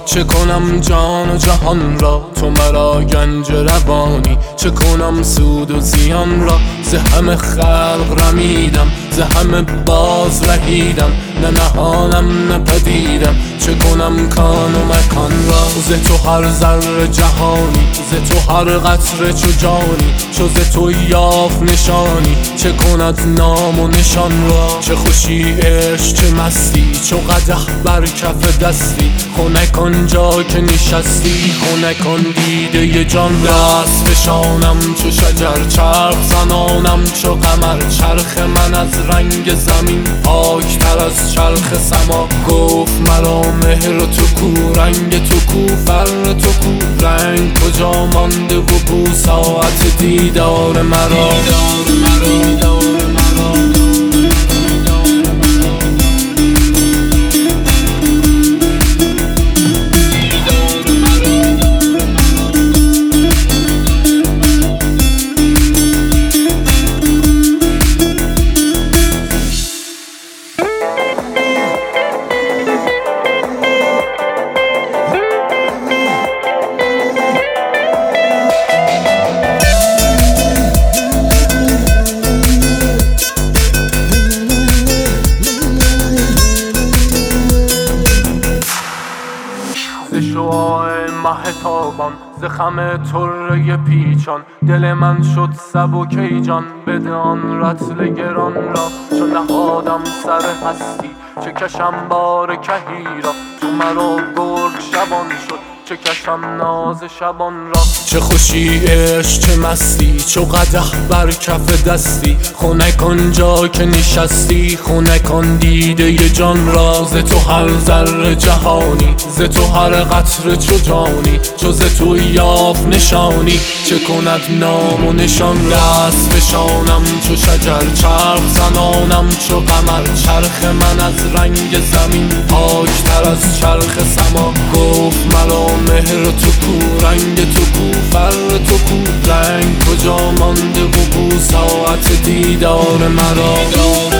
چه کنم جان و جهان را تو مرا گنج روانی، چه کنم سود و زیان را ز همه خلق رمیدم، ز همه باز رهیدم، نه نهانم نه پدیدم، چه کنم کان و مکان را ز تو هر ذره جهانی، ز تو هر قطره چو جانی، چو ز تو یافت نشانی، چه کند نام و نشان را چه خوشی عشق چه مستی، چو قدح بر کف دستی، خنک آنجا که نشستی، خنک آن دیده جان را دست فشانم چو شجر، چرخ زنانم چو قمر، چرخ من از رنگ زمین پاکتر از چرخ سما، گفت مرا مهر تو کو، رنگ تو کو، فر تو کو، رنگ کجا مانده و بو ساعت دیدار مرا. ز شعاع مهتابان ز خم طره پیچان، دل من شد سبک جان، بده آن رطل گران را چو نهادم سر هستی، چه کشم بار کهی را تو مرا گرگ شبان شد، چه کشم ناز شبان را چه خوشی عشق چه مستی، چو قدح بر کف دستی، خنک آنجا که نشستی، خنک آن دیده جان را ز تو هر ذره جهانی، ز تو هر قطره چو جانی، چو ز تو یافت نشانی، چه کند نام و نشان را دست فشانم چو شجر، چرخ زنانم چو قمر، چرخ من از رنگ زمین پاکتر از چرخ سما، گفت مرا مهر تو کو، رنگ تو کو، فر تو کو، رنگ کجا مانده و بو ساعت دیدار مرا.